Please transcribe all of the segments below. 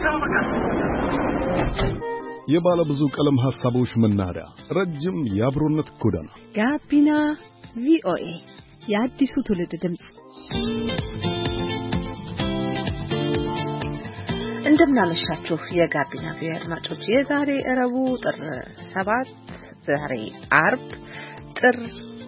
የባለ ብዙ ቀለም ሐሳቦች መናኸሪያ ረጅም የአብሮነት ጎዳና ጋቢና ቪኦኤ የአዲሱ ትውልድ ድምጽ። እንደምናመሻችሁ የጋቢና ቪኦኤ አድማጮች፣ የዛሬ ረቡዕ ጥር 7 ዛሬ አርብ ጥር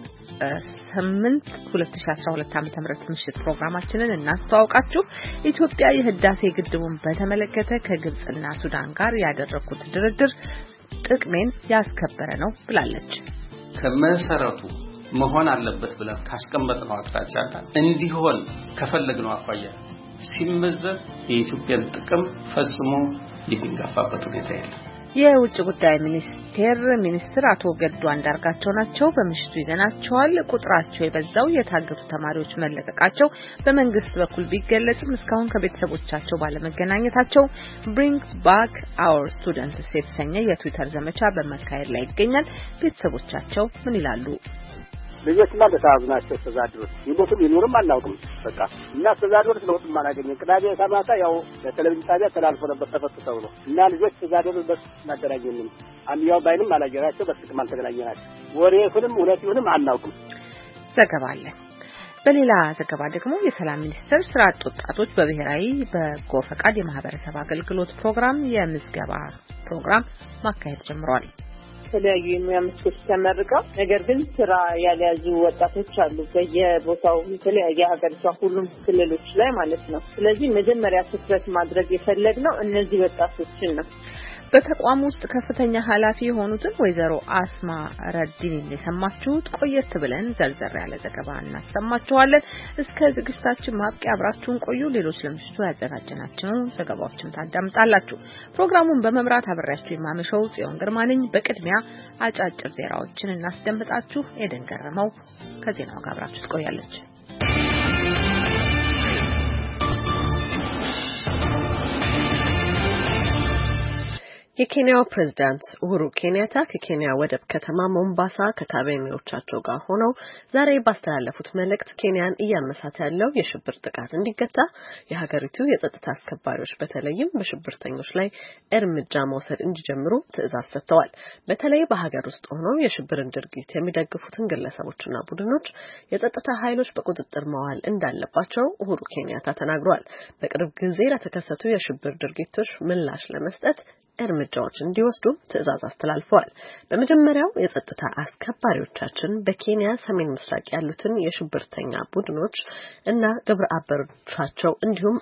8 2012 ዓ.ም ምሽት ፕሮግራማችንን እናስተዋውቃችሁ። ኢትዮጵያ የህዳሴ ግድቡን በተመለከተ ከግብጽና ሱዳን ጋር ያደረኩት ድርድር ጥቅሜን ያስከበረ ነው ብላለች። ከመሰረቱ መሆን አለበት ብለን ካስቀመጥነው አቅጣጫ ጋር እንዲሆን ከፈለግነው አኳያ ሲመዘን የኢትዮጵያን ጥቅም ፈጽሞ የሚጋፋበት ሁኔታ የለም። የውጭ ጉዳይ ሚኒስትር አቶ ገዱ አንዳርጋቸው ናቸው። በምሽቱ ይዘናቸዋል። ቁጥራቸው የበዛው የታገቱ ተማሪዎች መለቀቃቸው በመንግስት በኩል ቢገለጽም እስካሁን ከቤተሰቦቻቸው ባለመገናኘታቸው ብሪንግ ባክ አወር ስቱደንትስ የተሰኘ የትዊተር ዘመቻ በመካሄድ ላይ ይገኛል። ቤተሰቦቻቸው ምን ይላሉ? ልጆችማ በሰዓቱ ናቸው ተዛድሮት ይሞቱም ይኖርም አናውቅም። በቃ እና ተዛድሮት ለውጥ ማናገኘ ቅዳሜ ሰማታ ያው በቴሌቪዥን ጣቢያ ተላልፎ ነበር ተፈትተው ነው እና ልጆች ተዛድሮት በስናገራኘንም አንዲያው ባይንም አላገራቸው በስልክም አልተገናኘናቸው። ወሬቱንም እውነቱንም አናውቅም። ዘገባ አለ። በሌላ ዘገባ ደግሞ የሰላም ሚኒስቴር ስራ አጥ ወጣቶች በብሔራዊ በጎ ፈቃድ የማህበረሰብ አገልግሎት ፕሮግራም የምዝገባ ፕሮግራም ማካሄድ ጀምሯል። የተለያዩ የሙያ መስኮች ተመርቀው ነገር ግን ስራ ያልያዙ ወጣቶች አሉ በየቦታው የተለያየ ሀገሪቷ ሁሉም ክልሎች ላይ ማለት ነው። ስለዚህ መጀመሪያ ትኩረት ማድረግ የፈለግነው እነዚህ ወጣቶችን ነው። በተቋም ውስጥ ከፍተኛ ኃላፊ የሆኑትን ወይዘሮ አስማ ረዲንን የሰማችሁት። ቆየት ብለን ዘርዘር ያለ ዘገባ እናሰማችኋለን። እስከ ዝግጅታችን ማብቂያ አብራችሁን ቆዩ። ሌሎች ለምሽቱ ያዘጋጀናቸው ዘገባዎችን ታዳምጣላችሁ። ፕሮግራሙን በመምራት አብሬያችሁ የማመሸው ጽዮን ግርማ ነኝ። በቅድሚያ አጫጭር ዜናዎችን እናስደምጣችሁ። ኤደን ገረመው ከዜናው ጋር አብራችሁ ትቆያለች። የኬንያው ፕሬዝዳንት ኡሁሩ ኬንያታ ከኬንያ ወደብ ከተማ ሞምባሳ ከካቢኔዎቻቸው ጋር ሆነው ዛሬ ባስተላለፉት መልእክት ኬንያን እያመሳት ያለው የሽብር ጥቃት እንዲገታ የሀገሪቱ የጸጥታ አስከባሪዎች በተለይም በሽብርተኞች ላይ እርምጃ መውሰድ እንዲጀምሩ ትዕዛዝ ሰጥተዋል። በተለይ በሀገር ውስጥ ሆነው የሽብርን ድርጊት የሚደግፉትን ግለሰቦችና ቡድኖች የጸጥታ ኃይሎች በቁጥጥር መዋል እንዳለባቸው ኡሁሩ ኬንያታ ተናግረዋል። በቅርብ ጊዜ ለተከሰቱ የሽብር ድርጊቶች ምላሽ ለመስጠት እርምጃዎች እንዲወስዱ ትዕዛዝ አስተላልፈዋል። በመጀመሪያው የጸጥታ አስከባሪዎቻችን በኬንያ ሰሜን ምስራቅ ያሉትን የሽብርተኛ ቡድኖች እና ግብረ አበሮቻቸው እንዲሁም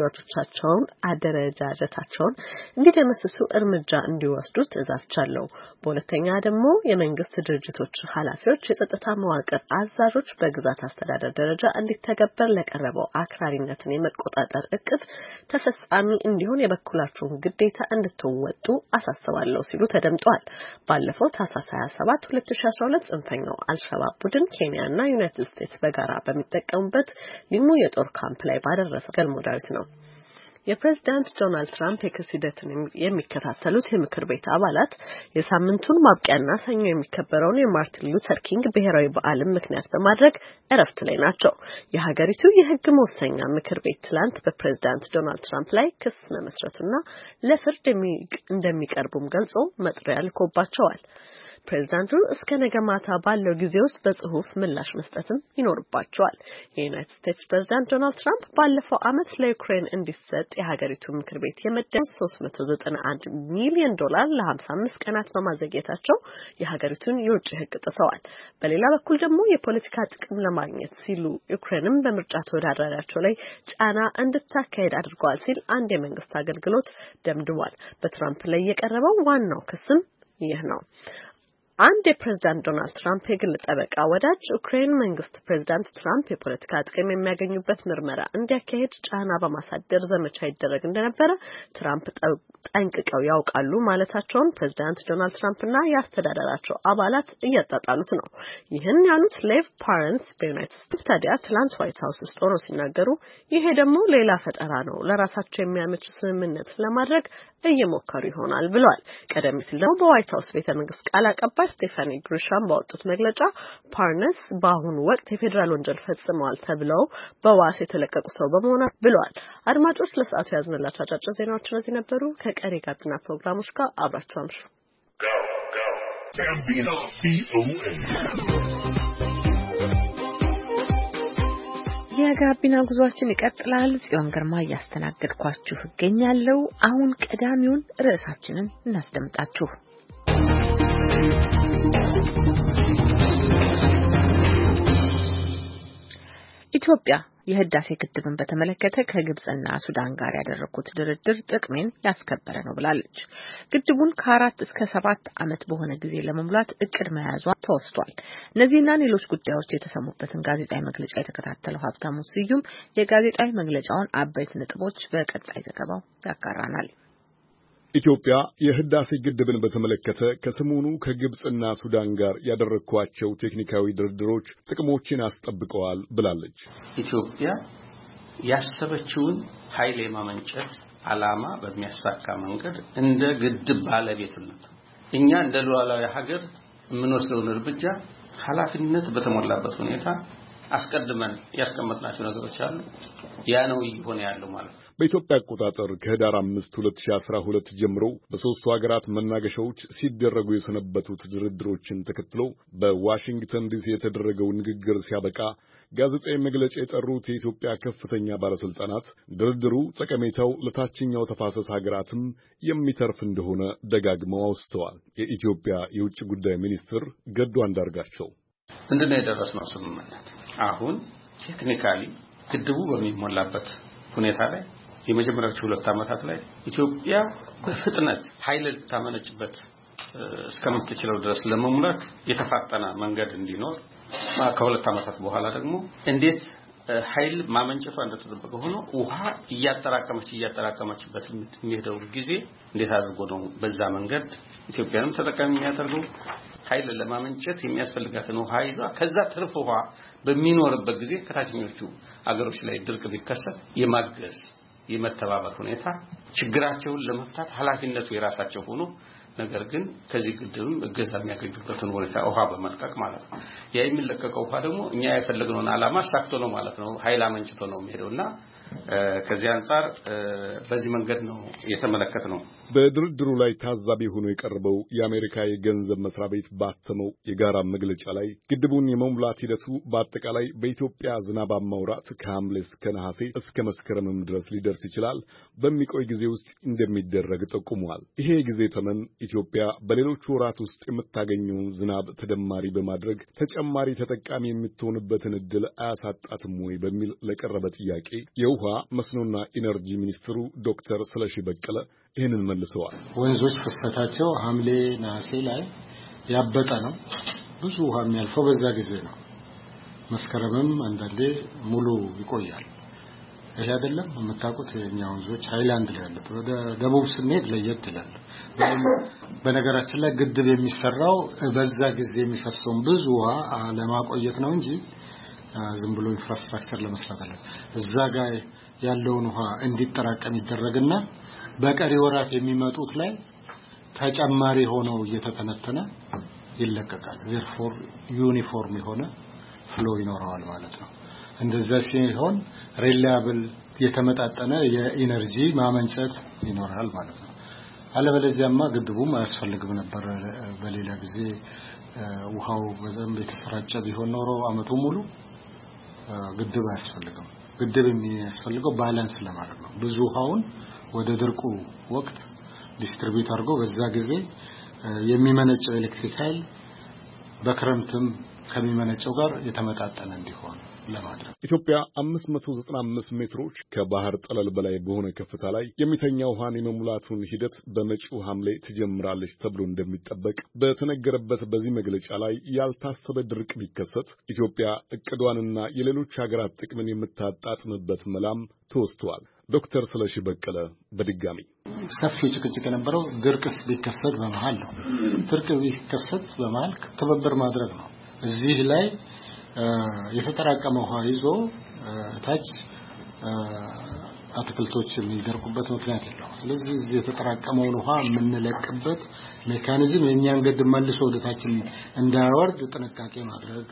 አደረጃጀታቸውን እንዲደመስሱ እርምጃ እንዲወስዱ ትዕዛዝ ቻለው። በሁለተኛ ደግሞ የመንግስት ድርጅቶች ኃላፊዎች የጸጥታ መዋቅር አዛዦች በግዛት አስተዳደር ደረጃ እንዲተገበር ለቀረበው አክራሪነትን የመቆጣጠር እቅድ ተፈጻሚ እንዲሆን የበኩላቸውን ግዴታ እንድትወጡ አሳስባለሁ ሲሉ ተደምጠዋል። ባለፈው ታህሳስ 27 2012 ጽንፈኛው አልሸባብ ቡድን ኬንያና ዩናይትድ ስቴትስ በጋራ በሚጠቀሙበት ሊሙ የጦር ካምፕ ላይ ባደረሰው ገልሞ ዳዊት ነው። የፕሬዝዳንት ዶናልድ ትራምፕ የክስ ሂደትን የሚከታተሉት የምክር ቤት አባላት የሳምንቱን ማብቂያና ሰኞ የሚከበረውን የማርቲን ሉተር ኪንግ ብሔራዊ በዓልን ምክንያት በማድረግ እረፍት ላይ ናቸው። የሀገሪቱ የሕግ መወሰኛ ምክር ቤት ትላንት በፕሬዝዳንት ዶናልድ ትራምፕ ላይ ክስ መመስረቱና ለፍርድ እንደሚቀርቡም ገልጾ መጥሪያ ልኮባቸዋል። ፕሬዝዳንቱ እስከ ነገ ማታ ባለው ጊዜ ውስጥ በጽሁፍ ምላሽ መስጠትም ይኖርባቸዋል። የዩናይትድ ስቴትስ ፕሬዝዳንት ዶናልድ ትራምፕ ባለፈው ዓመት ለዩክሬን እንዲሰጥ የሀገሪቱ ምክር ቤት የመደበው $391 ሚሊዮን ለ55 ቀናት በማዘግየታቸው የሀገሪቱን የውጭ ሕግ ጥሰዋል። በሌላ በኩል ደግሞ የፖለቲካ ጥቅም ለማግኘት ሲሉ ዩክሬንም በምርጫ ተወዳዳሪያቸው ላይ ጫና እንድታካሄድ አድርገዋል ሲል አንድ የመንግስት አገልግሎት ደምድሟል። በትራምፕ ላይ የቀረበው ዋናው ክስም ይህ ነው። አንድ የፕሬዝዳንት ዶናልድ ትራምፕ የግል ጠበቃ ወዳጅ ዩክሬን መንግስት ፕሬዝዳንት ትራምፕ የፖለቲካ ጥቅም የሚያገኙበት ምርመራ እንዲያካሄድ ጫና በማሳደር ዘመቻ ይደረግ እንደነበረ ትራምፕ ጠንቅቀው ያውቃሉ ማለታቸውን ፕሬዝዳንት ዶናልድ ትራምፕና የአስተዳደራቸው አባላት እያጣጣሉት ነው። ይህን ያሉት ሌቭ ፓረንስ በዩናይትድ ስቴትስ ታዲያ ትላንት ዋይት ሀውስ ውስጥ ሆነው ሲናገሩ ይሄ ደግሞ ሌላ ፈጠራ ነው፣ ለራሳቸው የሚያመች ስምምነት ለማድረግ እየሞከሩ ይሆናል ብለዋል። ቀደም ሲል ደግሞ በዋይት ሀውስ ቤተ መንግስት ቃል አቀባይ ስቴፋኒ ግሪሻም ባወጡት መግለጫ ፓርነስ በአሁኑ ወቅት የፌዴራል ወንጀል ፈጽመዋል ተብለው በዋስ የተለቀቁ ሰው በመሆናቸው ብለዋል። አድማጮች ለሰዓቱ ያዝነላችሁ አጫጭር ዜናዎች እነዚህ ነበሩ። ከቀሪ ጋቢና ፕሮግራሞች ጋር አብራችሁ አምሹ። የጋቢና ጉዟችን ይቀጥላል። ጽዮን ግርማ እያስተናገድኳችሁ እገኛለሁ። አሁን ቀዳሚውን ርዕሳችንን እናስደምጣችሁ። ኢትዮጵያ የህዳሴ ግድብን በተመለከተ ከግብጽና ሱዳን ጋር ያደረኩት ድርድር ጥቅሜን ያስከበረ ነው ብላለች። ግድቡን ከ4 እስከ 7 ዓመት በሆነ ጊዜ ለመሙላት እቅድ መያዟ ተወስቷል። እነዚህና ሌሎች ጉዳዮች የተሰሙበትን ጋዜጣዊ መግለጫ የተከታተለው ሀብታሙ ስዩም የጋዜጣዊ መግለጫውን አበይት ነጥቦች በቀጣይ ዘገባው ያጋራናል። ኢትዮጵያ የህዳሴ ግድብን በተመለከተ ከሰሞኑ ከግብጽና ሱዳን ጋር ያደረኳቸው ቴክኒካዊ ድርድሮች ጥቅሞችን አስጠብቀዋል ብላለች። ኢትዮጵያ ያሰበችውን ኃይል የማመንጨት ዓላማ በሚያሳካ መንገድ እንደ ግድብ ባለቤትነት እኛ እንደ ሉዓላዊ ሀገር የምንወስደውን እርምጃ ኃላፊነት በተሞላበት ሁኔታ አስቀድመን ያስቀመጥናቸው ነገሮች አሉ። ያ ነው ይሆን ያለው ማለት ነው። በኢትዮጵያ አቆጣጠር ከህዳር 5 2012 ጀምሮ በሶስቱ ሀገራት መናገሻዎች ሲደረጉ የሰነበቱት ድርድሮችን ተከትሎ በዋሽንግተን ዲሲ የተደረገው ንግግር ሲያበቃ ጋዜጣዊ መግለጫ የጠሩት የኢትዮጵያ ከፍተኛ ባለስልጣናት ድርድሩ ጠቀሜታው ለታችኛው ተፋሰስ ሀገራትም የሚተርፍ እንደሆነ ደጋግመው አውስተዋል። የኢትዮጵያ የውጭ ጉዳይ ሚኒስትር ገዱ አንዳርጋቸው ምንድነው የደረስነው ስምምነት? አሁን ቴክኒካሊ ግድቡ በሚሞላበት ሁኔታ ላይ የመጀመሪያዎቹ 2 ዓመታት ላይ ኢትዮጵያ በፍጥነት ኃይል ታመነጭበት እስከምትችለው ድረስ ለመሙላት የተፋጠነ መንገድ እንዲኖር ከ2 ዓመታት በኋላ ደግሞ እንዴት ኃይል ማመንጨቷ እንደተጠበቀ ሆኖ ውሃ እያጠራቀመችበት የሚሄደው ጊዜ እንዴት አድርጎ ነው በዛ መንገድ ኢትዮጵያንም ተጠቃሚ የሚያደርገው ኃይል ለማመንጨት የሚያስፈልጋትን ውሃ ይዛ ከዛ ትርፍ ውሃ በሚኖርበት ጊዜ ከታችኞቹ አገሮች ላይ ድርቅ ቢከሰት የማገዝ የመተባበር ሁኔታ ችግራቸውን ለመፍታት ኃላፊነቱ የራሳቸው ሆኖ ነገር ግን ከዚህ ግድብም እገዛ የሚያገኙበትን ሁኔታ ውሃ በመልቀቅ ማለት ነው። ያ የሚለቀቀው ውሃ ደግሞ እኛ የፈለግነውን ዓላማ አሳክቶ ነው ማለት ነው። ኃይል አመንጭቶ ነው የሚሄደውና ከዚህ አንፃር በዚህ መንገድ ነው የተመለከተው። በድርድሩ ላይ ታዛቢ ሆኖ የቀረበው የአሜሪካ የገንዘብ መስሪያ ቤት ባተመው የጋራ መግለጫ ላይ ግድቡን የመሙላት ሂደቱ በአጠቃላይ በኢትዮጵያ ዝናባማ ወራት ከሐምሌ እስከ ነሐሴ እስከ መስከረምም ድረስ ሊደርስ ይችላል በሚቆይ ጊዜ ውስጥ እንደሚደረግ ጠቁሟል። ይሄ ጊዜ ተመን ኢትዮጵያ በሌሎች ወራት ውስጥ የምታገኘውን ዝናብ ተደማሪ በማድረግ ተጨማሪ ተጠቃሚ የምትሆንበትን ዕድል አያሳጣትም ወይ በሚል ለቀረበ ጥያቄ የውሃ መስኖና ኢነርጂ ሚኒስትሩ ዶክተር ስለሺ በቀለ ይህንን መልሰዋል። ወንዞች ፍሰታቸው ሐምሌ ነሐሴ ላይ ያበጠ ነው። ብዙ ውሃ የሚያልፈው በዛ ጊዜ ነው። መስከረምም አንዳንዴ ሙሉ ይቆያል። ይሄ አይደለም የምታውቁት የኛ ወንዞች ሃይላንድ ላይ ያሉት ወደ ደቡብ ስንሄድ ለየት ይላል። በነገራችን ላይ ግድብ የሚሰራው በዛ ጊዜ የሚፈሰውን ብዙ ውሃ ለማቆየት ነው እንጂ ዝም ብሎ ኢንፍራስትራክቸር ለመስራት አይደለም። እዛ ጋር ያለውን ውሃ እንዲጠራቀም ይደረግና በቀሪ ወራት የሚመጡት ላይ ተጨማሪ ሆነው እየተተነተነ ይለቀቃል። therefore ዩኒፎርም የሆነ ፍሎ ይኖረዋል ማለት ነው። እንደዛ ሲሆን ሪላያብል የተመጣጠነ የኢነርጂ ማመንጨት ይኖራል ማለት ነው። አለበለዚያማ ግድቡም አያስፈልግም ነበር። በሌላ ጊዜ ውሃው በደንብ የተሰራጨ ቢሆን ኖሮ አመቱ ሙሉ ግድብ አያስፈልግም። ግድብ የሚያስፈልገው ባላንስ ለማድረግ ነው። ብዙ ውሃውን ወደ ድርቁ ወቅት ዲስትሪቢዩት አድርጎ በዛ ጊዜ የሚመነጨው ኤሌክትሪክ ኃይል በክረምትም ከሚመነጨው ጋር የተመጣጠነ እንዲሆን ለማድረግ ኢትዮጵያ 595 ሜትሮች ከባህር ጠለል በላይ በሆነ ከፍታ ላይ የሚተኛ ውሃን የመሙላቱን ሂደት በመጪው ሐምሌ ትጀምራለች ተብሎ እንደሚጠበቅ በተነገረበት በዚህ መግለጫ ላይ ያልታሰበ ድርቅ ቢከሰት ኢትዮጵያ እቅዷንና የሌሎች ሀገራት ጥቅምን የምታጣጥምበት መላም ተወስቷል። ዶክተር ስለሺ በቀለ በድጋሚ ሰፊው ጭቅጭቅ የነበረው ድርቅስ ቢከሰት በመሃል ነው። ድርቅ ቢከሰት በመሃል ትብብር ማድረግ ነው። እዚህ ላይ የተጠራቀመ ውሃ ይዞ ታች አትክልቶች የሚደርቁበት ምክንያት የለውም። ስለዚህ እዚህ የተጠራቀመውን ውሃ የምንለቅበት ሜካኒዝም የኛን ግድብ መልሶ ወደታችን እንዳይወርድ ጥንቃቄ ማድረግ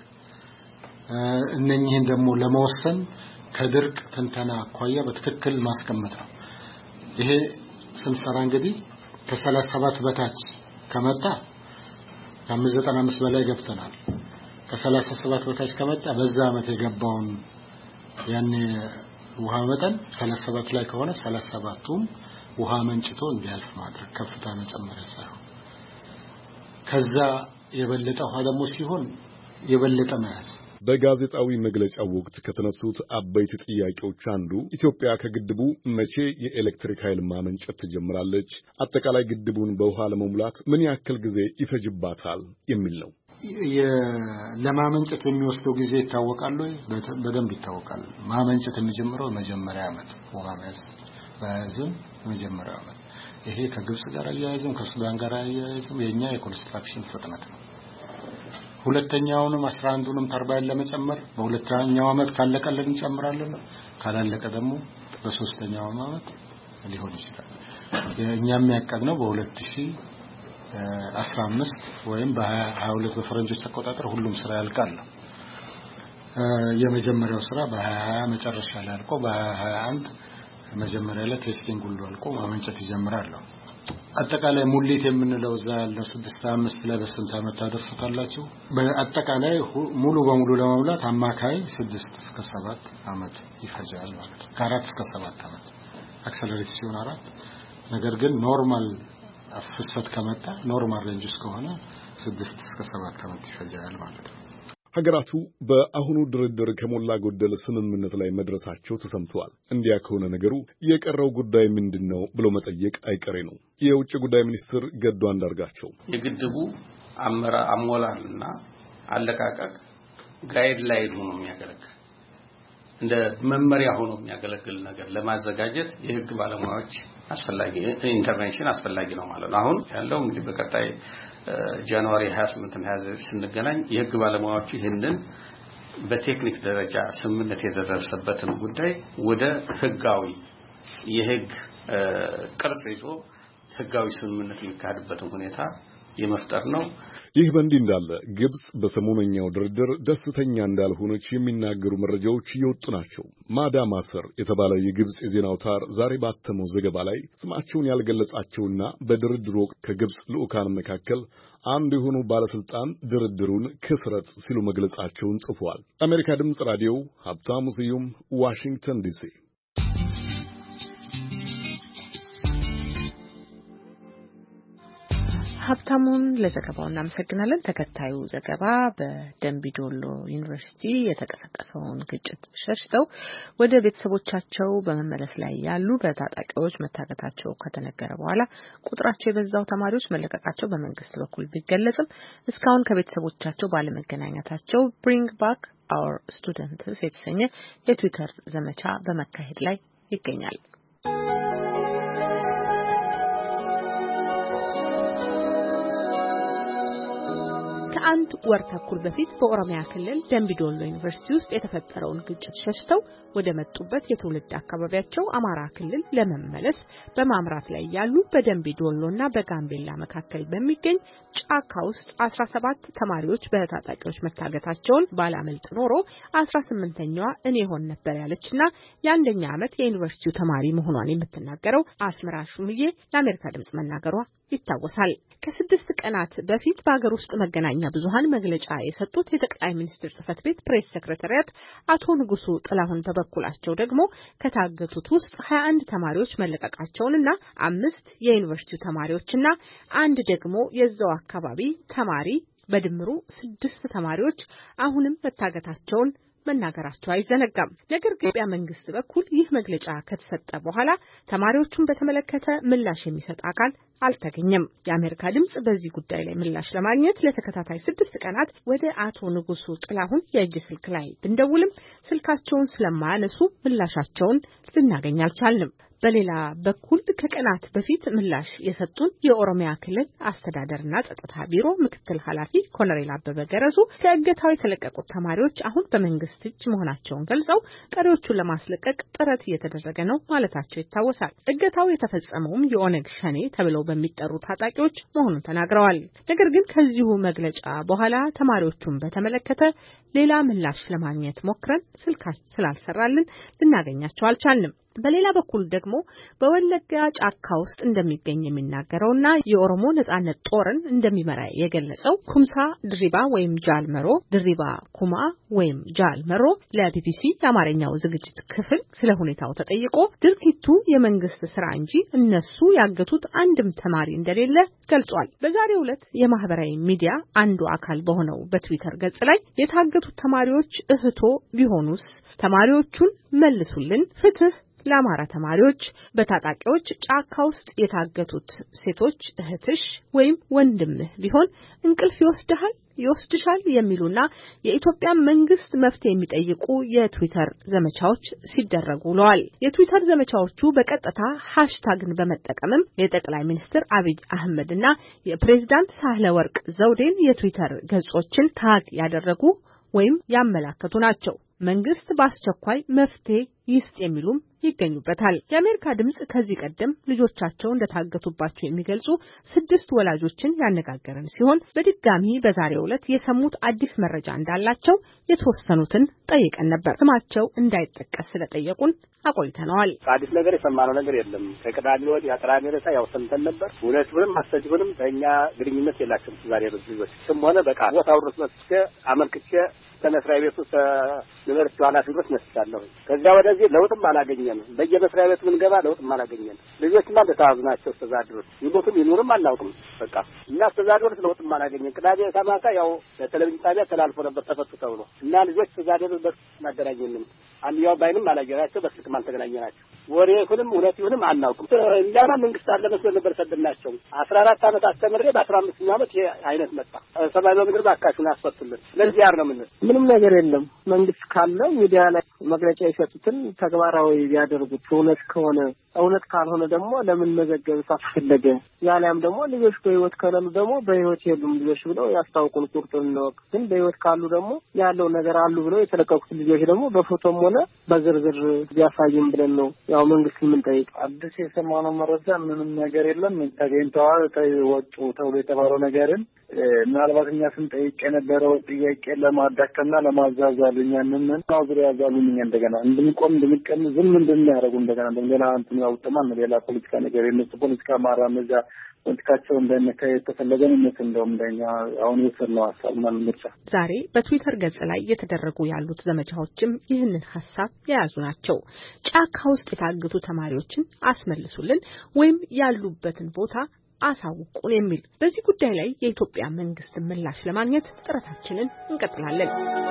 እነኚህን ደግሞ ለመወሰን ከድርቅ ትንተና አኳያ በትክክል ማስቀመጥ ነው። ይሄ ስንሰራ እንግዲህ ከ37 በታች ከመጣ ከ95 በላይ ገብተናል። ከ37 በታች ከመጣ በዛ አመት የገባውን ያኔ ውሃ መጠን 37 ላይ ከሆነ 37ቱም ውሃ መንጭቶ እንዲያልፍ ማድረግ ከፍታ መጨመሪያ ሳይሆን ከዛ የበለጠ ውሃ ደግሞ ሲሆን የበለጠ መያዝ። በጋዜጣዊ መግለጫው ወቅት ከተነሱት አበይት ጥያቄዎች አንዱ ኢትዮጵያ ከግድቡ መቼ የኤሌክትሪክ ኃይል ማመንጨት ትጀምራለች፣ አጠቃላይ ግድቡን በውሃ ለመሙላት ምን ያክል ጊዜ ይፈጅባታል የሚል ነው። ለማመንጨት የሚወስደው ጊዜ ይታወቃል ወይ? በደንብ ይታወቃል። ማመንጨት የሚጀምረው መጀመሪያ አመት ውሃ በያዝም መጀመሪያ አመት። ይሄ ከግብጽ ጋር አያይዝም ከሱዳን ጋር አያይዝም የኛ የኮንስትራክሽን ፍጥነት ነው። ሁለተኛውንም 11ዱንም ተርባይን ለመጨመር በሁለተኛው አመት ካለቀልን እንጨምራለን። ካላለቀ ደግሞ በሶስተኛው አመት ሊሆን ይችላል። የኛ የሚያቀድነው በ2015 ወይም በ2022 በፈረንጆች አቆጣጠር ሁሉም ስራ ያልቃል ነው። የመጀመሪያው ስራ በ2020 መጨረሻ ላይ አልቆ በ2021 መጀመሪያ ላይ ቴስቲንግ ሁሉ አልቆ ማመንጨት ይጀምራል። አጠቃላይ ሙሌት የምንለው እዛ ያለው 6-5 ላይ በስንት አመት ታደርሱታላችሁ? በአጠቃላይ ሙሉ በሙሉ ለመሙላት አማካይ 6-7 አመት ይፈጃል ማለት ነው። ከ4 እስከ 7 አመት አክሰለሬት ሲሆን 4 ነገር ግን ኖርማል ፍሰት ከመጣ ኖርማል ሬንጅ እስከሆነ 6-7 አመት ይፈጃል ማለት ነው። ሀገራቱ በአሁኑ ድርድር ከሞላ ጎደል ስምምነት ላይ መድረሳቸው ተሰምቷል። እንዲያ ከሆነ ነገሩ የቀረው ጉዳይ ምንድነው ብሎ መጠየቅ አይቀሬ ነው። የውጭ ጉዳይ ሚኒስትር ገዱ አንዳርጋቸው የግድቡ አሞላልና አለቃቀቅ ጋይድላይን ሆኖ የሚያገለግል እንደ መመሪያ ሆኖ የሚያገለግል ነገር ለማዘጋጀት የህግ ባለሙያዎች አስፈላጊ ኢንተርቬንሽን አስፈላጊ ነው ማለት ነው። አሁን ያለው እንግዲህ በቀጣይ ጃንዋሪ 28 እና 29 ስንገናኝ የህግ ባለሙያዎች ይህንን በቴክኒክ ደረጃ ስምምነት የተደረሰበትን ጉዳይ ወደ ህጋዊ የህግ ቅርጽ ይዞ ህጋዊ ስምምነት የሚካሄድበትን ሁኔታ የመፍጠር ነው። ይህ በእንዲህ እንዳለ ግብጽ በሰሞነኛው ድርድር ደስተኛ እንዳልሆነች የሚናገሩ መረጃዎች እየወጡ ናቸው። ማዳ ማሰር የተባለ የግብጽ የዜና አውታር ዛሬ ባተመው ዘገባ ላይ ስማቸውን ያልገለጻቸውና በድርድሩ ወቅት ከግብጽ ልዑካን መካከል አንዱ የሆኑ ባለስልጣን ድርድሩን ክስረት ሲሉ መግለጻቸውን ጽፏል። አሜሪካ ድምጽ ራዲዮ ሀብታሙ ስዩም ዋሽንግተን ዲሲ። ሀብታሙን ለዘገባው እናመሰግናለን። ተከታዩ ዘገባ በደምቢዶሎ ዩኒቨርሲቲ የተቀሰቀሰውን ግጭት ሸሽተው ወደ ቤተሰቦቻቸው በመመለስ ላይ ያሉ በታጣቂዎች መታገታቸው ከተነገረ በኋላ ቁጥራቸው የበዛው ተማሪዎች መለቀቃቸው በመንግስት በኩል ቢገለጽም እስካሁን ከቤተሰቦቻቸው ባለመገናኘታቸው ብሪንግ ባክ አወር ስቱደንትስ የተሰኘ የትዊተር ዘመቻ በመካሄድ ላይ ይገኛል። ከአንድ ወር ተኩል በፊት በኦሮሚያ ክልል ደምቢዶሎ ዩኒቨርሲቲ ውስጥ የተፈጠረውን ግጭት ሸሽተው ወደ መጡበት የትውልድ አካባቢያቸው አማራ ክልል ለመመለስ በማምራት ላይ ያሉ በደምቢዶሎና በጋምቤላ መካከል በሚገኝ ጫካ ውስጥ 17 ተማሪዎች በታጣቂዎች መታገታቸውን ባላመልጥ ኖሮ 18ኛዋ እኔ ሆን ነበር ያለችና የአንደኛ ዓመት የዩኒቨርሲቲው ተማሪ መሆኗን የምትናገረው አስመራ ሹምዬ ለአሜሪካ ድምጽ መናገሯ ይታወሳል። ከ6 ቀናት በፊት በአገር ውስጥ መገናኛ ብዙሃን መግለጫ የሰጡት የጠቅላይ ሚኒስትር ጽህፈት ቤት ፕሬስ ሴክሬታሪያት አቶ ንጉሱ ጥላሁን በበኩላቸው ደግሞ ከታገቱት ውስጥ 21 ተማሪዎች መለቀቃቸውንና 5 የዩኒቨርሲቲው ተማሪዎችና አንድ ደግሞ የዛው አካባቢ ተማሪ በድምሩ 6 ተማሪዎች አሁንም መታገታቸውን መናገራቸው አይዘነጋም። ነገር ግን የኢትዮጵያ መንግስት በኩል ይህ መግለጫ ከተሰጠ በኋላ ተማሪዎቹን በተመለከተ ምላሽ የሚሰጥ አካል አልተገኘም። የአሜሪካ ድምጽ በዚህ ጉዳይ ላይ ምላሽ ለማግኘት ለተከታታይ 6 ቀናት ወደ አቶ ንጉሱ ጥላሁን የእጅ ስልክ ላይ ብንደውልም ስልካቸውን ስለማያነሱ ምላሻቸውን ልናገኝ አልቻልንም። በሌላ በኩል ከቀናት በፊት ምላሽ የሰጡን የኦሮሚያ ክልል አስተዳደርና ጸጥታ ቢሮ ምክትል ኃላፊ ኮሎኔል አበበ ገረሱ ከእገታው የተለቀቁት ተማሪዎች አሁን በመንግስት እጅ መሆናቸውን ገልጸው ቀሪዎቹን ለማስለቀቅ ጥረት እየተደረገ ነው ማለታቸው ይታወሳል። እገታው የተፈጸመውም የኦነግ ሸኔ ተብለው በሚጠሩ ታጣቂዎች መሆኑን ተናግረዋል። ነገር ግን ከዚሁ መግለጫ በኋላ ተማሪዎቹን በተመለከተ ሌላ ምላሽ ለማግኘት ሞክረን ስልካችን ስላልሰራልን ልናገኛቸው አልቻልንም። በሌላ በኩል ደግሞ በወለጋ ጫካ ውስጥ እንደሚገኝ የሚናገረውና የኦሮሞ ነጻነት ጦርን እንደሚመራ የገለጸው ኩምሳ ድሪባ ወይም ጃልመሮ ድሪባ ኩማ ወይም ጃልመሮ ለቢቢሲ የአማርኛው ዝግጅት ክፍል ስለ ሁኔታው ተጠይቆ ድርጊቱ የመንግስት ስራ እንጂ እነሱ ያገቱት አንድም ተማሪ እንደሌለ ገልጿል። በዛሬው ዕለት የማህበራዊ ሚዲያ አንዱ አካል በሆነው በትዊተር ገጽ ላይ የታገቱት ተማሪዎች እህቶ ቢሆኑስ ተማሪዎቹን መልሱልን፣ ፍትህ ለአማራ ተማሪዎች፣ በታጣቂዎች ጫካ ውስጥ የታገቱት ሴቶች እህትሽ ወይም ወንድምህ ቢሆን እንቅልፍ ይወስድሻል የሚሉና የኢትዮጵያ መንግስት መፍትሄ የሚጠይቁ የትዊተር ዘመቻዎች ሲደረጉ ውለዋል። የትዊተር ዘመቻዎቹ በቀጥታ ሃሽታግን በመጠቀምም የጠቅላይ ሚኒስትር አብይ አህመድና የፕሬዝዳንት ሳህለወርቅ ዘውዴን የትዊተር ገጾችን ታግ ያደረጉ ወይም ያመላከቱ ናቸው። መንግስት በአስቸኳይ መፍትሄ ይስጥ የሚሉም ይገኙበታል። የአሜሪካ ድምጽ ከዚህ ቀደም ልጆቻቸው እንደታገቱባቸው የሚገልጹ 6 ወላጆችን ያነጋገረን ሲሆን በድጋሚ በዛሬው ዕለት የሰሙት አዲስ መረጃ እንዳላቸው የተወሰኑትን ጠይቀን ነበር። ስማቸው እንዳይጠቀስ ስለጠየቁን አቆይተነዋል። አዲስ ነገር የሰማነው ነገር የለም። ከቅዳሜ ወዲህ አጥራሚ ረሳ ያው ሰምተን ነበር። እውነቱንም አስተጅብንም በእኛ ግንኙነት የላቸውም። ዛሬ ልጆች ስም ሆነ በቃ ቦታው ድረስ መስከ አመልክቼ ከመስሪያ ቤቱ ዩኒቨርሲቲ ኃላፊ ድረስ መስቻለሁ። ከዚያ ወደዚህ ለውጥም አላገኘንም። በየመስሪያ ቤቱ ምንገባ ለውጥም አላገኘንም። ልጆችማ እንደታዙ ናቸው። ተዛድሮት ይሞቱም ይኑርም አናውቅም። በቃ እና ተዛድሮት ለውጥም አላገኘን። ቅዳሜ ሰማታ ያው በቴሌቪዥን ጣቢያ ተላልፎ ነበር ተፈቱ ተብሎ እና ልጆች ተዛድሮት በስናገናኘንም አንያው ባይንም አላየናቸው፣ በስልክም አልተገናኘናቸው። ወሬ ይሁንም እውነት ይሁንም አናውቅም። እኛማ መንግስት አለ መስሎ ነበር ሰደናቸው። 14 ዓመት አስተምሬ በ15ኛው ዓመት ይሄ አይነት መጣ። ሰማይ በምድር ባካችሁን አስፈቱልን። ለዚህ ያር ነው ምንም ነገር የለም። መንግስት ካለ ሚዲያ ላይ መግለጫ የሰጡትን ተግባራዊ ቢያደርጉት እውነት ከሆነ እውነት ካልሆነ ደግሞ ለምን መዘገብ አስፈለገ? ያለም ደግሞ ልጆች በህይወት ከሌሉ ደግሞ በህይወት የሉም ልጆች ብለው ያስታውቁን ቁርጡን ነው። ግን በህይወት ካሉ ደግሞ ያለው ነገር አሉ ብለው የተለቀቁት ልጆች ደግሞ በፎቶም ሆነ በዝርዝር ቢያሳዩን ብለን ነው ያው መንግስት ምን ጠይቅ። አዲስ የሰማነው መረጃ ምንም ነገር የለም። ተገኝተዋል ወጡ ተብሎ የተባለው ነገርን ምናልባት እኛ ስንጠይቅ የነበረው ጥያቄ ለማዳከምና ለማዛዛል እኛንን ነው ዙሪያ ያዛሉኝ እንደገና እንድንቀም ዝም እንደሚያደርጉ እንደገና ሌላ እንትን ያውጥማን ሌላ ፖለቲካ ነገር የነሱ ፖለቲካ ማራመጃ ወጥካቸው እንደነከ የተፈለገን እንደውም እንደኛ አሁን የሰለው ሐሳብ ማለት ነው። ዛሬ በትዊተር ገጽ ላይ የተደረጉ ያሉት ዘመቻዎችም ይህንን ሐሳብ የያዙ ናቸው። ጫካ ውስጥ የታገቱ ተማሪዎችን አስመልሱልን ወይም ያሉበትን ቦታ አሳውቁን የሚል። በዚህ ጉዳይ ላይ የኢትዮጵያ መንግስት ምላሽ ለማግኘት ጥረታችንን እንቀጥላለን።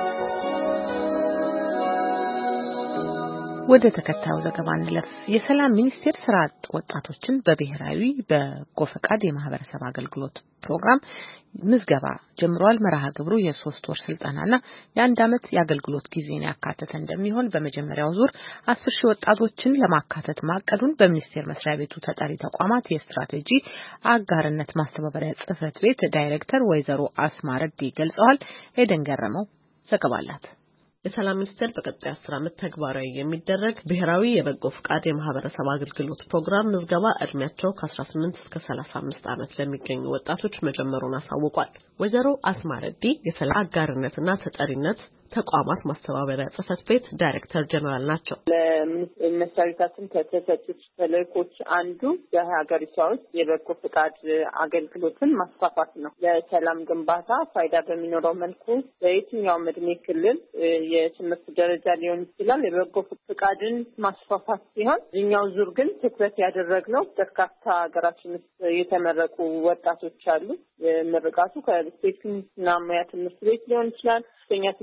ወደ ተከታዩ ዘገባ እንለፍ። የሰላም ሚኒስቴር ስራ አጥ ወጣቶችን በብሔራዊ በጎ ፈቃድ የማህበረሰብ አገልግሎት ፕሮግራም ምዝገባ ጀምሯል። መርሃ ግብሩ የ3 ወር ስልጠናና የ1 ዓመት የአገልግሎት ጊዜን ያካተተ እንደሚሆን በመጀመሪያው ዙር 10,000 ወጣቶችን ለማካተት ማቀዱን በሚኒስቴር መስሪያ ቤቱ ተጠሪ ተቋማት የስትራቴጂ አጋርነት ማስተባበሪያ ጽህፈት ቤት ዳይሬክተር ወይዘሮ አስማረዲ ገልጸዋል። ኤደን ገረመው ዘገባ አላት። የሰላም ሚኒስቴር በቀጣይ 10 ዓመት ተግባራዊ የሚደረግ ብሔራዊ የበጎ ፍቃድ የማህበረሰብ አገልግሎት ፕሮግራም ምዝገባ እድሜያቸው ከ18 እስከ 35 ዓመት ለሚገኙ ወጣቶች መጀመሩን አሳውቋል። ወይዘሮ አስማረዲ የሰላም አጋርነትና ተጠሪነት ተቋማት ማስተባበሪያ ጽህፈት ቤት ዳይሬክተር ጀነራል ናቸው። ለመስሪያቤታችን ከተሰጡት ተልእኮች አንዱ በሀገሪቷ ውስጥ የበጎ ፍቃድ አገልግሎትን ማስፋፋት ነው። ለሰላም ግንባታ ፋይዳ በሚኖረው መልኩ በየትኛውም እድሜ ክልል የትምህርት ደረጃ ሊሆን ይችላል የበጎ ፍቃድን ማስፋፋት ሲሆን እኛው ዙር ግን ትኩረት ያደረግነው በርካታ ሀገራችን ውስጥ የተመረቁ ወጣቶች አሉ። ምርቃቱ ከቴክኒክና ሙያ ትምህርት ቤት ሊሆን ይችላል ከኛ ትምህርት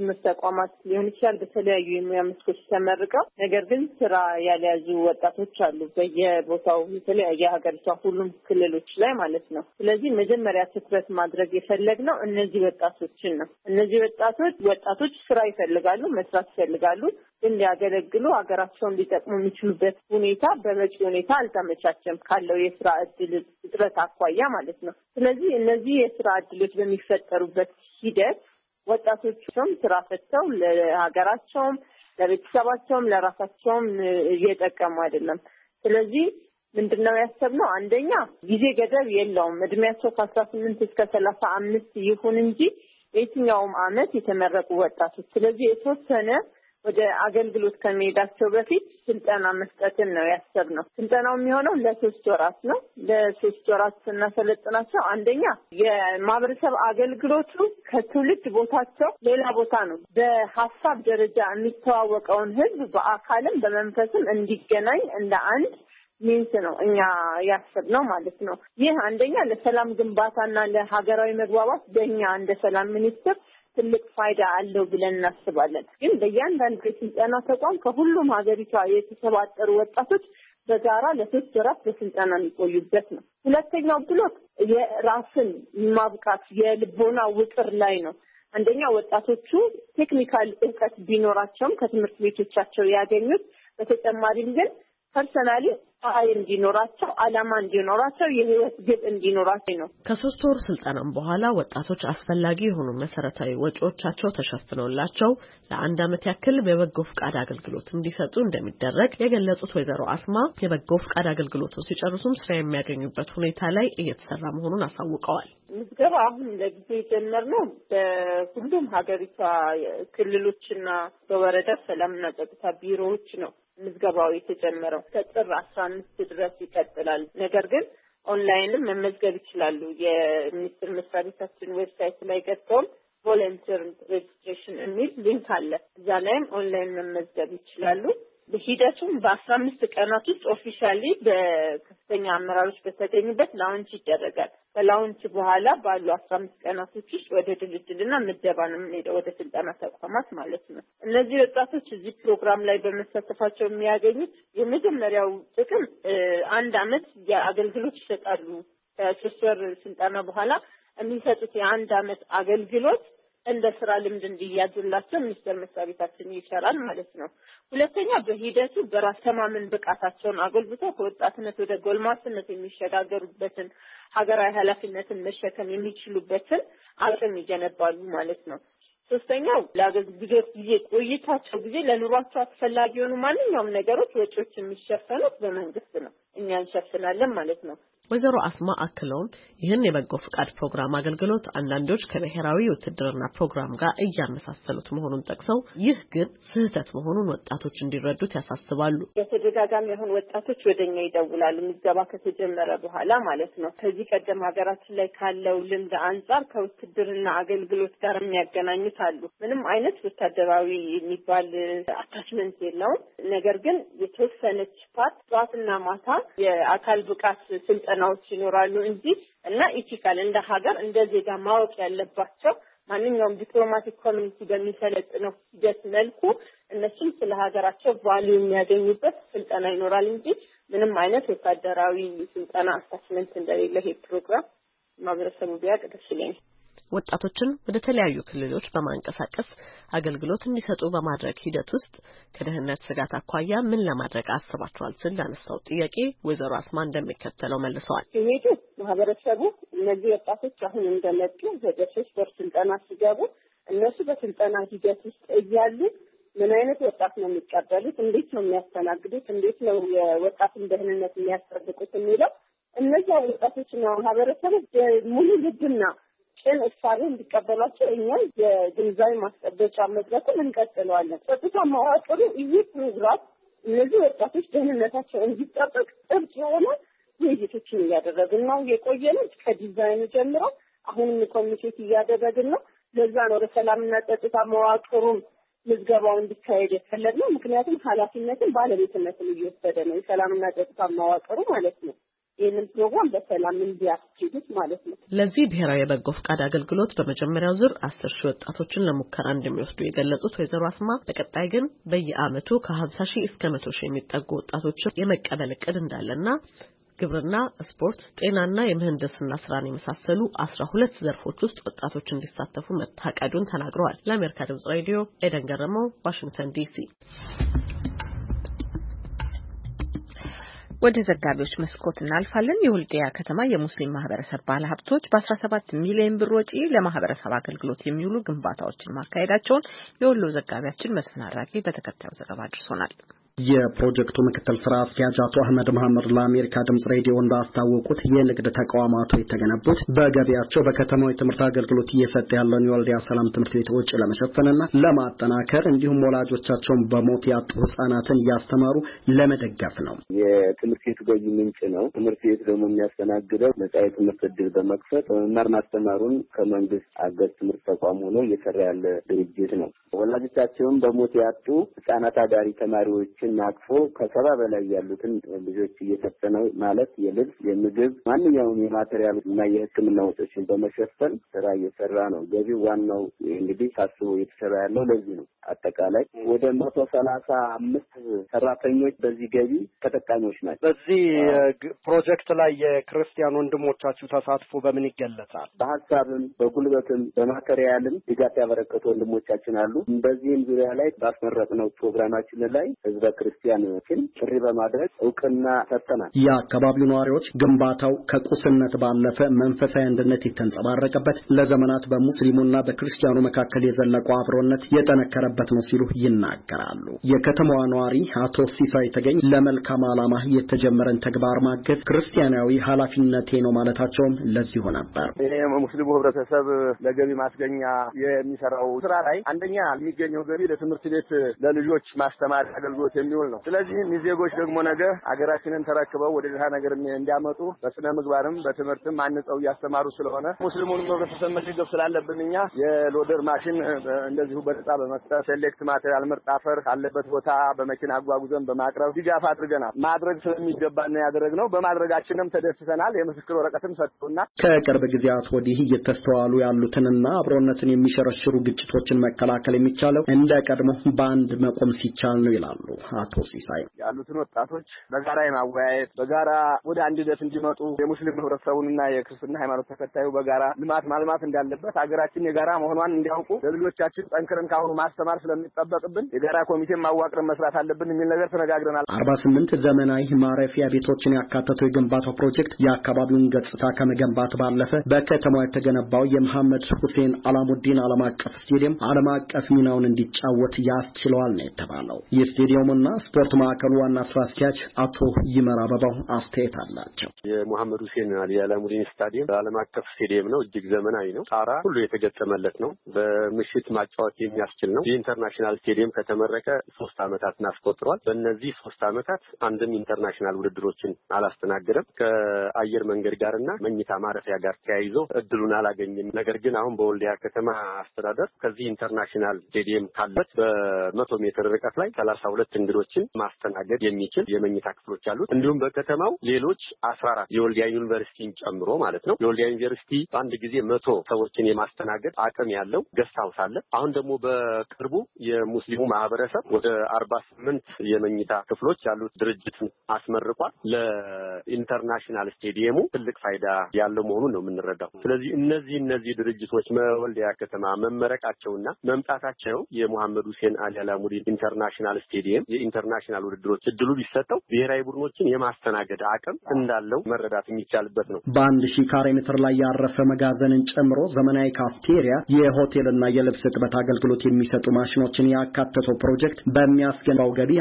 ተቋማት ሊሆን ይችላል በተለያዩ የሙያ መስኮች ተመርቀው ነገር ግን ስራ ያልያዙ ወጣቶች አሉ በየቦታው የተለያየ ሀገሪቷ ሁሉም ክልሎች ላይ ማለት ነው። ስለዚህ መጀመሪያ ትኩረት ማድረግ የፈለግነው እነዚህ ወጣቶችን ነው። እነዚህ ወጣቶች ስራ ይፈልጋሉ፣ መስራት ይፈልጋሉ፣ ግን ሊያገለግሉ ሀገራቸውን ሊጠቅሙ የሚችሉበት ሁኔታ በበቂ ሁኔታ አልተመቻቸም ካለው የስራ እድል እጥረት አኳያ ማለት ነው። ስለዚህ እነዚህ የስራ እድሎች በሚፈጠሩበት ሂደት ወጣቶቹም ስራ ፈተው ለሀገራቸውም ለቤተሰባቸውም ለራሳቸውም እየጠቀሙ አይደለም። ስለዚህ ምንድነው ያሰብነው? አንደኛ ጊዜ ገደብ የለውም። እድሜያቸው ከ18 እስከ 35 ይሁን እንጂ የትኛውም አመት የተመረቁ ወጣቶች ስለዚህ የተወሰነ ወደ አገልግሎት ከመሄዳቸው በፊት ስልጠና መስጠትን ነው ያሰብነው። ስልጠናው የሚሆነው ለ3 ወራት ነው። ለ3 ወራት ስናሰለጥናቸው አንደኛ የማህበረሰብ አገልግሎቱ ከትውልድ ቦታቸው ሌላ ቦታ ነው። በሀሳብ ደረጃ የሚተዋወቀውን ህዝብ በአካልም በመንፈስም እንዲገናኝ እንደ አንድ ሚንስ ነው እኛ ያሰብነው ማለት ነው። ይህ አንደኛ ለሰላም ግንባታና ለሀገራዊ መግባባት በእኛ እንደ ሰላም ሚኒስቴር ትልቅ ፋይዳ አለው ብለን እናስባለን። ግን በእያንዳንዱ የስልጠና ተቋም ከሁሉም ሀገሪቷ የተሰባጠሩ ወጣቶች በጋራ ለ3 ወራት በስልጠና የሚቆዩበት ነው። ሁለተኛው ብሎክ የራስን ማብቃት የልቦና ውቅር ላይ ነው። አንደኛ ወጣቶቹ ቴክኒካል እውቀት ቢኖራቸውም ከትምህርት ቤቶቻቸው ያገኙት በተጨማሪም ግን ፐርሰናሊ እንዲኖራቸው አላማ እንዲኖራቸው የህይወት ግብ እንዲኖራቸው ነው። ከ3 ወር ስልጠናም በኋላ ወጣቶች አስፈላጊ የሆኑ መሰረታዊ ወጪዎቻቸው ተሸፍነውላቸው ለአንድ አመት ያክል በበጎ ፍቃድ አገልግሎት እንዲሰጡ እንደሚደረግ የገለጹት ወይዘሮ አስማ የበጎ ፍቃድ አገልግሎቱን ሲጨርሱም ስራ የሚያገኙበት ሁኔታ ላይ እየተሰራ መሆኑን አሳውቀዋል። ምዝገባ አሁን ለጊዜው የጀመርነው በሁሉም ሀገሪቷ ክልሎችና በወረዳ ሰላምና ጸጥታ ቢሮዎች ነው። ምዝገባው የተጀመረው ከጥር 15 ድረስ ይቀጥላል። ነገር ግን ኦንላይንም መመዝገብ ይችላሉ። የሚኒስቴር መስሪያ ቤታችን ዌብሳይት ላይ ገብተው ቮለንቲር ሬጅስትሬሽን የሚል ሊንክ አለ። እዛ ላይም ኦንላይን መመዝገብ ይችላሉ። በሂደቱም በ15 ቀናት ውስጥ ኦፊሻሊ በከፍተኛ አመራሮች በተገኙበት ላውንች ይደረጋል። ከላውንች በኋላ ባሉ 15 ቀናቶች ውስጥ ወደ ድልድልና ምደባ ነው የምንሄደው ወደ ስልጠና ተቋማት ማለት ነው። እነዚህ ወጣቶች እዚህ ፕሮግራም ላይ በመሳተፋቸው የሚያገኙት የመጀመሪያው ጥቅም 1 አመት የአገልግሎት ይሰጣሉ። ከ3 ወር ስልጠና በኋላ የሚሰጡት የ1 አመት አገልግሎት እንደ ስራ ልምድ እንዲያዙላቸው ሚኒስቴር መስሪያ ቤታችን ይሰራል ማለት ነው። ሁለተኛ በሂደቱ በራስ ተማመን ብቃታቸውን አጎልብተው ከወጣትነት ወደ ጎልማስነት የሚሸጋገሩበትን ሀገራዊ ኃላፊነትን መሸከም የሚችሉበትን አቅም ይገነባሉ ማለት ነው። ሶስተኛው ለአገልግሎት ጊዜ ቆይታቸው ጊዜ ለኑሯቸው አስፈላጊ የሆኑ ማንኛውም ነገሮች ወጪዎች የሚሸፈኑት በመንግስት ነው። እኛ እንሸፍናለን ማለት ነው። ወይዘሮ አስማ አክለውም ይህን የበጎ ፍቃድ ፕሮግራም አገልግሎት አንዳንዶች ከብሔራዊ ውትድርና ፕሮግራም ጋር እያመሳሰሉት መሆኑን ጠቅሰው ይህ ግን ስህተት መሆኑን ወጣቶች እንዲረዱት ያሳስባሉ። በተደጋጋሚ አሁን ወጣቶች ወደኛ ይደውላሉ ምዝገባ ከተጀመረ በኋላ ማለት ነው። ከዚህ ቀደም ሀገራችን ላይ ካለው ልምድ አንጻር ከውትድርና አገልግሎት ጋር የሚያገናኙት አሉ። ምንም አይነት ወታደራዊ የሚባል አታችመንት የለውም። ነገር ግን የተወሰነች ፓርት ጠዋትና ማታ የአካል ብቃት ስልጠናዎች ይኖራሉ እንጂ እና ኢቲካል እንደ ሀገር እንደ ዜጋ ማወቅ ያለባቸው ማንኛውም ዲፕሎማቲክ ኮሚኒቲ በሚሰለጥነው ሂደት መልኩ እነሱም ስለ ሀገራቸው ቫልዩ የሚያገኙበት ስልጠና ይኖራል እንጂ ምንም አይነት ወታደራዊ ስልጠና አታችመንት እንደሌለ ይሄ ፕሮግራም ማህበረሰቡ ቢያውቅ ደስ ይለኛል። ወጣቶችን ወደ ተለያዩ ክልሎች በማንቀሳቀስ አገልግሎት እንዲሰጡ በማድረግ ሂደት ውስጥ ከደህንነት ስጋት አኳያ ምን ለማድረግ አስባችኋል ስል ላነሳው ጥያቄ ወይዘሮ አስማ እንደሚከተለው መልሰዋል። ይሄዱ ማህበረሰቡ እነዚህ ወጣቶች አሁን እንደመጡ ወደ 3 ወር ስልጠና ሲገቡ እነሱ በስልጠና ሂደት ውስጥ እያሉ ምን አይነት ወጣት ነው የሚቀበሉት፣ እንዴት ነው የሚያስተናግዱት፣ እንዴት ነው የወጣትን ደህንነት የሚያስጠብቁት የሚለው እነዚህ ወጣቶችና ማህበረሰቡ ሙሉ ልብና ጭን እሳቤ እንዲቀበላቸው እኛ የግንዛቤ ማስጠበጫ መድረኩን እንቀጥለዋለን። ጸጥታ መዋቅሩ ይህ ፕሮግራም እነዚህ ወጣቶች ደህንነታቸው እንዲጠበቅ ጥብቅ የሆነ ውይይቶችን እያደረግን ነው የቆየነው። ከዲዛይኑ ጀምሮ አሁንም ኮሚኒኬት እያደረግን ነው። ለዛ ነው ለሰላምና ጸጥታ መዋቅሩም ምዝገባው እንዲካሄድ የፈለግነው። ምክንያቱም ኃላፊነትን ባለቤትነትን እየወሰደ ነው የሰላምና ጸጥታ መዋቅሩ ማለት ነው። ይህንን ፕሮግራም በሰላም እንዲያስኬዱት ማለት ነው። ለዚህ ብሔራዊ የበጎ ፈቃድ አገልግሎት በመጀመሪያው ዙር 10,000 ወጣቶችን ለሙከራ እንደሚወስዱ የገለጹት ወይዘሮ አስማ በቀጣይ ግን በየዓመቱ ከ50,000 እስከ 100,000 የሚጠጉ ወጣቶችን የመቀበል እቅድ እንዳለና ግብርና፣ ስፖርት፣ ጤናና የምህንድስና ስራን የመሳሰሉ 12 ዘርፎች ውስጥ ወጣቶች እንዲሳተፉ መታቀዱን ተናግረዋል። ለአሜሪካ ድምጽ ሬዲዮ ኤደን ገረመው፣ ዋሽንግተን ዲሲ። ወደ ዘጋቢዎች መስኮት እናልፋለን። የወልዲያ ከተማ የሙስሊም ማህበረሰብ ባለሀብቶች በ17 ሚሊዮን ብር ወጪ ለማህበረሰብ አገልግሎት የሚውሉ ግንባታዎችን ማካሄዳቸውን የወሎ ዘጋቢያችን መስፍን አራጌ በተከታዩ ዘገባ አድርሶናል። የፕሮጀክቱ ምክትል ስራ አስኪያጅ አቶ አህመድ መሐመድ ለአሜሪካ ድምጽ ሬዲዮ እንዳስታወቁት የንግድ ተቋማቱ የተገነቡት በገቢያቸው በከተማው የትምህርት አገልግሎት እየሰጠ ያለውን የወልዲያ ሰላም ትምህርት ቤት ወጪ ለመሸፈንና ለማጠናከር እንዲሁም ወላጆቻቸውን በሞት ያጡ ህጻናትን እያስተማሩ ለመደገፍ ነው። የትምህርት ቤቱ ገቢ ምንጭ ነው። ትምህርት ቤቱ ደግሞ የሚያስተናግደው ነጻ የትምህርት ዕድል በመክፈት መማር ማስተማሩን ከመንግስት አገዝ ትምህርት ተቋም ሆኖ እየሰራ ያለ ድርጅት ነው። ወላጆቻቸውን በሞት ያጡ ህጻናት አዳሪ ተማሪዎች አቅፎ ከ70 በላይ ያሉትን ልጆች እየሰጠ ነው ማለት የልብስ፣ የምግብ፣ ማንኛውም የማቴሪያል እና የሕክምና ወጪዎችን በመሸፈን ስራ እየሰራ ነው። ገቢው ዋናው እንግዲህ ታስቦ እየተሰራ ያለው ለዚህ ነው። አጠቃላይ ወደ 135 ሰራተኞች በዚህ ገቢ ተጠቃሚዎች ናቸው። በዚህ ፕሮጀክት ላይ የክርስቲያን ወንድሞቻችሁ ተሳትፎ በምን ይገለጻል? በሀሳብም በጉልበትም በማቴሪያልም ድጋፍ ያበረከቱ ወንድሞቻችን አሉ። በዚህም ዙሪያ ላይ ባስመረጥነው ፕሮግራማችን ላይ ህዝበ ክርስቲያኖችን ጥሪ በማድረግ እውቅና ሰጥተናል። የአካባቢው ነዋሪዎች ግንባታው ከቁስነት ባለፈ መንፈሳዊ አንድነት የተንጸባረቀበት ለዘመናት በሙስሊሙና በክርስቲያኑ መካከል የዘለቀው አብሮነት የጠነከረበት ነው ሲሉ ይናገራሉ። የከተማዋ ነዋሪ አቶ ሲሳይ ተገኝ ለመልካም ዓላማ የተጀመረን ተግባር ማገዝ ክርስቲያናዊ ኃላፊነቴ ነው ማለታቸውም ለዚሁ ነበር። ሙስሊሙ ህብረተሰብ ለገቢ ማስገኛ የሚሰራው ስራ ላይ አንደኛ የሚገኘው ገቢ ለትምህርት ቤት ለልጆች ማስተማር አገልግሎት የሚውል ነው። ስለዚህ ዜጎች ደግሞ ነገ ሀገራችንን ተረክበው ወደ ሌላ ነገር እንዲያመጡ በስነ ምግባርም በትምህርትም አንጸው እያስተማሩ ስለሆነ ሙስሊሙን ህብረተሰብ መደገፍ ስላለብን እኛ የሎደር ማሽን እንደዚሁ በነጻ በመስጠት ሴሌክት ማቴሪያል ምርጥ አፈር ካለበት ቦታ በመኪና አጓጉዘን በማቅረብ ድጋፍ አድርገናል። ማድረግ ስለሚገባን ያደረግነው በማድረጋችንም ተደስተናል። የምስክር ወረቀትም ሰጥቶና ከቅርብ ጊዜያት ወዲህ እየተስተዋሉ ያሉትንና አብሮነትን የሚሸረሽሩ ግጭቶችን መከላከል የሚቻለው እንደ ቀድሞ በአንድ መቆም ሲቻል ነው ይላሉ አቶ ሲሳይ። ያሉትን ወጣቶች በጋራ የማወያየት በጋራ ወደ አንድነት እንዲመጡ የሙስሊም ህብረተሰቡንና የክርስትና ሃይማኖት ተከታዩ በጋራ ልማት ማልማት እንዳለበት ሀገራችን የጋራ መሆኗን እንዲያውቁ ለልጆቻችን ጠንክረን ካሁኑ ማስተማር ስለሚጠበቅብን የጋራ ኮሚቴ ማዋቅርን መስራት አለብን የሚል ነገር ተነጋግረናል። 48 ዘመናዊ ማረፊያ ቤቶችን ያካተተው የግንባታው ፕሮጀክት የአካባቢውን ገጽታ ከመገንባት ባለፈ በከተማው የተገነባው የመሐመድ ሁሴን አላሙዲን ዓለም አቀፍ ስቴዲየም ዓለም አቀፍ ሚናውን እንዲጫወት ያስችለዋል ነው የተባለው። የስቴዲየሙና ስፖርት ማዕከሉ ዋና ስራ አስኪያጅ አቶ ይመራ አበባው አስተያየት አላቸው። የመሐመድ ሁሴን አላሙዲን ስታዲየም ዓለም አቀፍ ስቴዲየም ነው። እጅግ ዘመናዊ ነው። ጣራ ሁሉ የተገጠመለት ነው። በምሽት ማጫወት የሚያስችል ነው። የኢንተርናሽናል ስቴዲየም ከተመረቀ 3 ዓመታትን አስቆጥሯል። በእነዚህ 3 ዓመታት አንድም ኢንተርናሽናል ውድድሮችን አላስተናገደም። ከአየር መንገድ ጋርና መኝታ ማረፊያ ጋር ተያይዞ እድሉን አላገኘም። ነገር ግን አሁን በወልዲያ ከተማ አስተዳደር ከዚህ ኢንተርናሽናል ስቴዲየም ካለት በ100 ሜትር ርቀት ላይ 32 እንግዶችን ማስተናገድ የሚችል የመኝታ ክፍሎች አሉት። እንዲሁም በከተማው ሌሎች 14 የወልዲያ ዩኒቨርሲቲን ጨምሮ ማለት ነው። የወልዲያ ዩኒቨርሲቲ በአንድ ጊዜ 100 ሰዎችን የማስተናገድ አቅም ያለው ገስት ሃውስ አለ። አሁን ደግሞ በቅርቡ የሙስሊሙ ማህበረሰብ ወደ 48 የመኝታ ክፍሎች ያሉት ድርጅትን አስመርቋል። ለኢንተርናሽናል ስቴዲየሙ ትልቅ ፋይዳ ያለው መሆኑን ነው የምንረዳው። ስለዚህ እነዚህ ድርጅቶች ወልዲያ ከተማ መመረቃቸውና መምጣታቸው የመሐመድ ሁሴን አላሙዲን ኢንተርናሽናል ስቴዲየም የኢንተርናሽናል ውድድሮች እድሉ ቢሰጠው ብሔራዊ ቡድኖችን የማስተናገድ አቅም እንዳለው መረዳት የሚቻልበት ነው። በ1000 ካሬ ሜትር ላይ ያረፈ መጋዘንን ጨምሮ ዘመናዊ ካፍቴሪያ፣ የሆቴልና የልብስ እጥበት አገልግሎት የሚሰጡ ማሽኖችን ያካተተው ፕሮጀክት በሚያስገባው ገቢ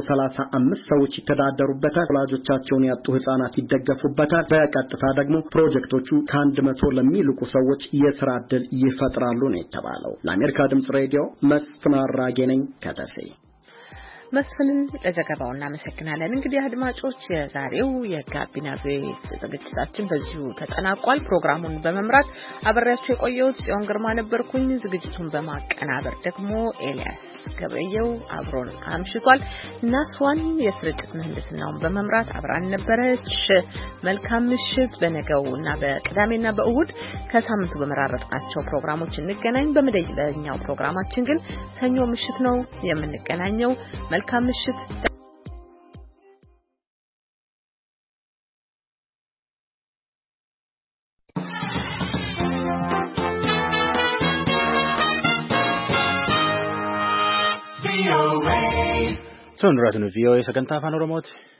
135 ሰዎች ይተዳደሩበታል። ወላጆቻቸውን ያጡ ህጻናት ይደገፉበታል። በቀጥታ ደግሞ ፕሮጀክቶቹ ከ100 ለሚልቁ ሰዎች የሥራ ዕድል ይፈጥራሉ ነው የተባለው። ለአሜሪካ ድምጽ ሬዲዮ መስፍን አራጌ ነኝ ከደሴ። መስፍንን ለዘገባው እናመሰግናለን። እንግዲህ አድማጮች የዛሬው የጋቢና ቤት ዝግጅታችን በዚሁ ተጠናቋል። ፕሮግራሙን በመምራት አብሬያችሁ የቆየሁት ጽዮን ግርማ ነበርኩኝ። ዝግጅቱን በማቀናበር ደግሞ ኤልያስ ገብረየው አብሮን አምሽቷል። ናስዋን የስርጭት ምህንድስናውን በመምራት አብራን ነበረች። መልካም ምሽት። በነገውና በቅዳሜና በእሁድ ከሳምንቱ በመራረጥናቸው ፕሮግራሞች እንገናኝ። በመደበኛው ፕሮግራማችን ግን ሰኞ ምሽት ነው የምንገናኘው። መልካም ምሽት። Sono Ratino VOA sagantaa afaan Oromooti.